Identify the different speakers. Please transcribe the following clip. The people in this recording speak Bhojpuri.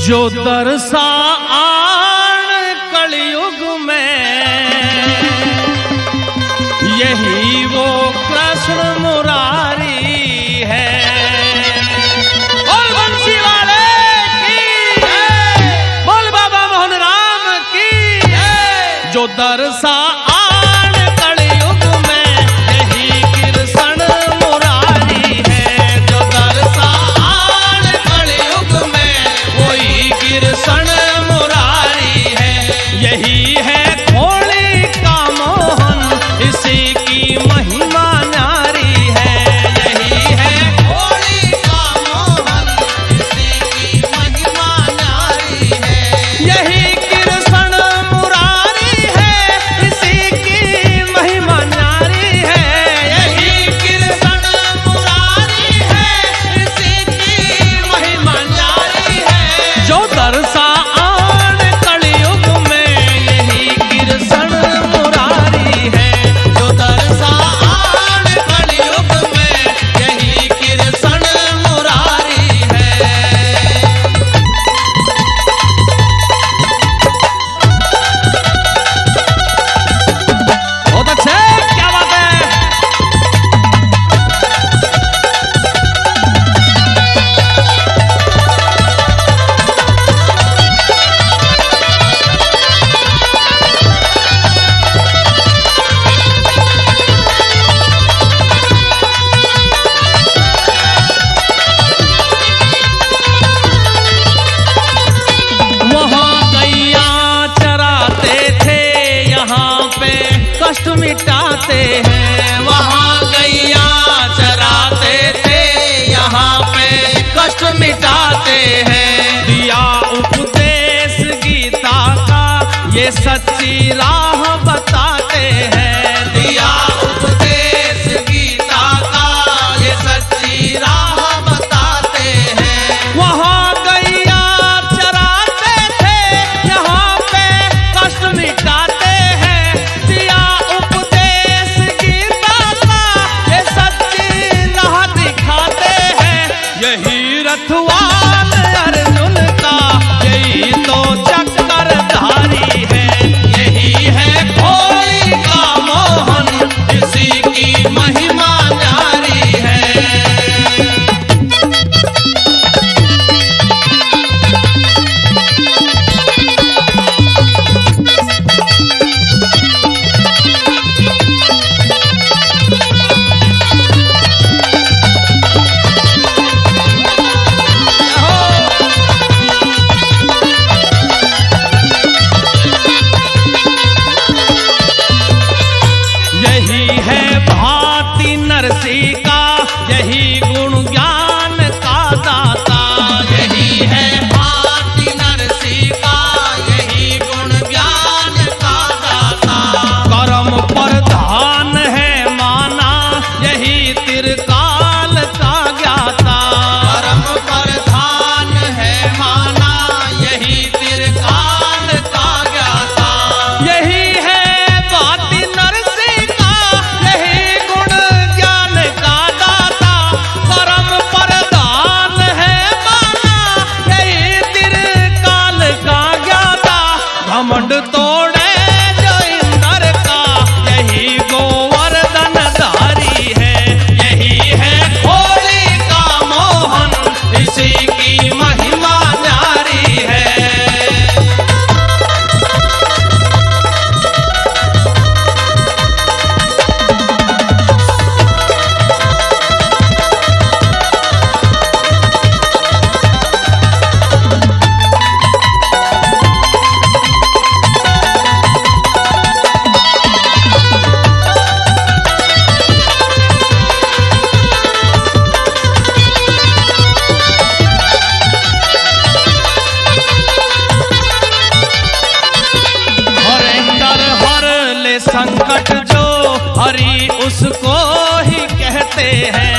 Speaker 1: जो दरसा आन कलयुग में, यही वो कृष्ण मुरारी है। बोल बंसी वाले की जय, बोल बाबा मोहन राम की जय। जो दरसा आन कलयुग में, यही कृष्ण मुरारी है। जो दरसा आन कलयुग में, वही कृष्ण मुरारी है। यही है खोली का मोहन, इसी की महिमा न्यारी है। यही है खोली का मोहन, इसी की महिमा न्यारी है। यही कृष्ण मुरारी है, इसी की महिमा न्यारी है। यही कृष्ण मुरारी है, इसी की महिमा न्यारी है। जो दरसा आन कलयुग में, यही कृष्ण मुरारी है। जो दरसा आन कलयुग में, यही कृष्ण मुरारी है। बहुत अच्छे, क्या बात है। वहाँ गैया चराते थे, यहाँ पे कष्ट मिटाते हैं। वहाँ गैया चराते थे, यहाँ पे कष्ट मिटाते हैं। दिया उपदेश गीता का, ये सच्ची राह बताते हैं। दिया उपदेश गीता का, ये सच्ची राह बताते हैं। वहाँ गैया चराते थे, यहाँ पे कष्ट मिटाते हैं। दिया उपदेश गीता का, ये सच्ची राह दिखाते हैं। यही रथवान अर्जुन का, यही तो चक्रधारी है। यही है खोली का मोहन, इसी की महिमा न्यारी है। यही है भांति नरसी का, यही गुण ज्ञान का दाता। यही है भांति नरसी का, यही गुण ज्ञान का दाता। कर्म प्रधान है माना, यही त्रिकाल का ज्ञाता। कर्म प्रधान है माना, यही त्रिकाल का ज्ञाता। यही है भांति नरसी का, यही गुण ज्ञान का दाता। कर्म प्रधान है माना, यही त्रिकाल का ज्ञाता। घमंड तोड़े जो इंद्र का, यही गोवर्धन धारी है। यही है खोली का मोहन, इसी की महिमा न्यारी है। हरेंद्र हर ले संकट जो, हरि उसको ही कहते हैं।